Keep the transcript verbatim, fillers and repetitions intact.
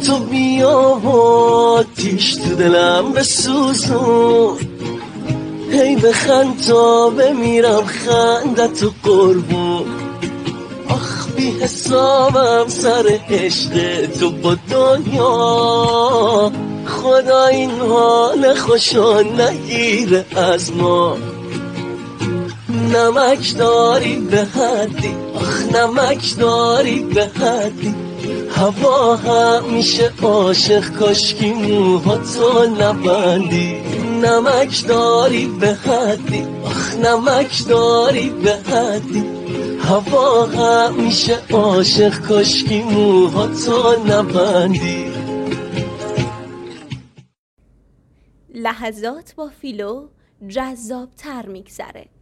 تو بیا و تیش تو دلم بسوزون، هی بخند تا بمیرم خندت و قربون. آخ بی حسابم سر عشق تو با دنیا، خدا این حال خوشو نگیره از ما. نمک داری به حدی، آخ نمک داری به حدی، هوا همیشه عاشق کاشکی موهاتو نبندی. نمک داری به حدی، آخ نمک داری به حدی، هوا همیشه عاشق کاشکی موهاتو نبندی. لحظات با فیلو جذاب تر میگذره.